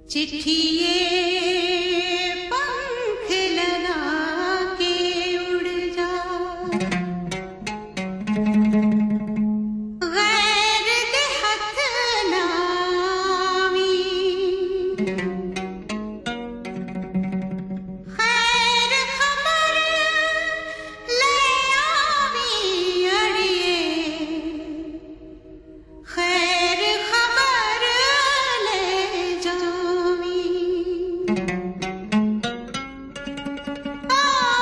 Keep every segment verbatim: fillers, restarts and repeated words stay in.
चिट्ठिए पंख लगा के उड़ जा, गैर दे हथ नावी, खैर खबर ले आवी अड़िए, खैर खबर ले जावी। आ,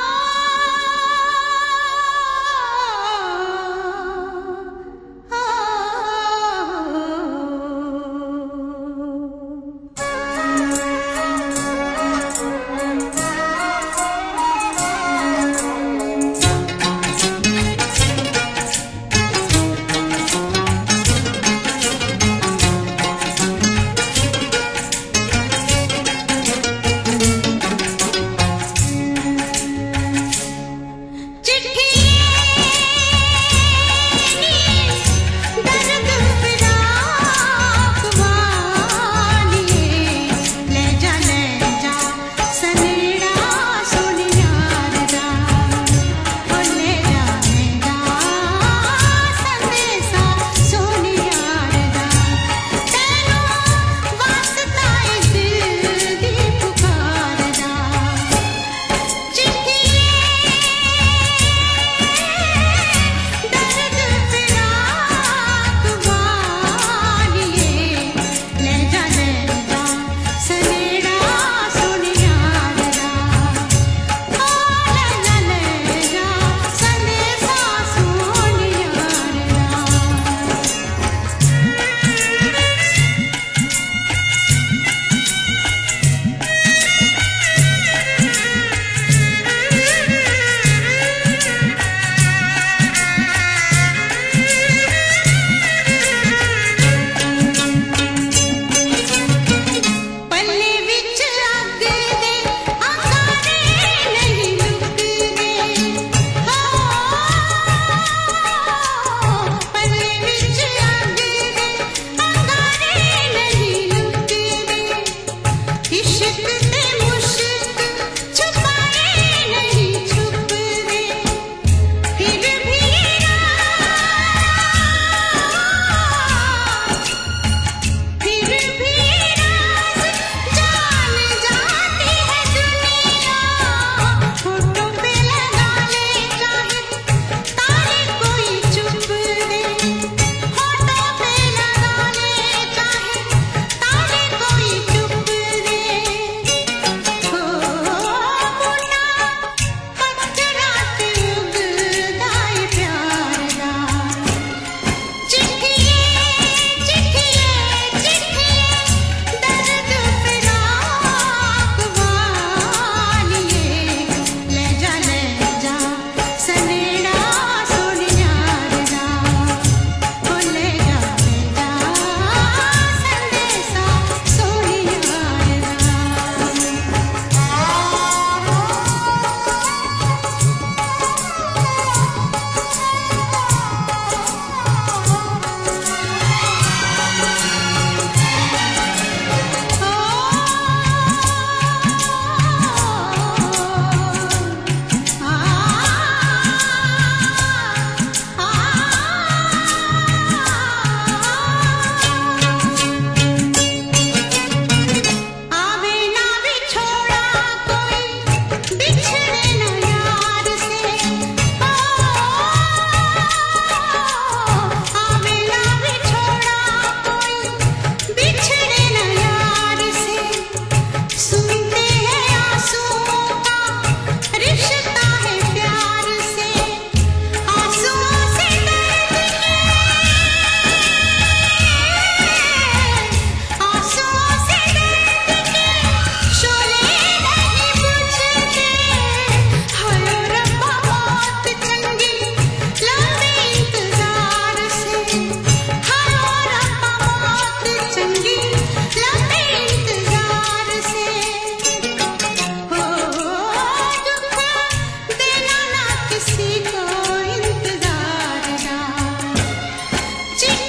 आ, दर्द फिराक वालिए, ले जा ले जा सनेड़ा सुन यार दा, ओ ले जा ले जा संदेशा सुन यार दा, तेनू वास्ता ए दिल दी पुकार दा। चिट्ठिए दर्द फिराक वालिए, ले जा ले जा सनेड़ा सुन यार दा, ओ ले जा ले जा संदेशा सुन यार दा। पल्ले विच अग दे अंगारे नहीं लुकदे, हो पल्ले विच अग दे अंगारे नहीं लुकदे, इश्क ते मुश्क छुपाए नहीं छुपदे, फिर भी फिर भी राज जान जाती है दुनिया, होठों पे लगा ले चाहे तारे कोई चुप दे, होठों पे लगा ले चाहे तारे कोई चुप दे, हो मुन्ना पत्थरात उगदा ए प्यार दा। चिट्ठिए चिट्ठिए चिट्ठिए दर्द फिराक वालिए, ले जा ले जा सनेड़ा सुन यार दा, ओ ले जा ले जा संदेशा सुन यार दा। आवे ना बिछोड़ा कोई बिछड़े ना यार से, आवे ना बिछोड़ा कोई बिछड़े ना यार से, सुनते हैं आंसुओं का रिश्ता है प्यार से, आंसुओं से दर्द के आंसुओं से दर्द के शोले नहीं बुझते, हायो रब्बा मौत चंगी लंबे इंतजार से, हायो रब्बा मौत चंगी लंबे इंतजार से, हो दुख देना ना किसी को इंतजार दा। चिट्ठी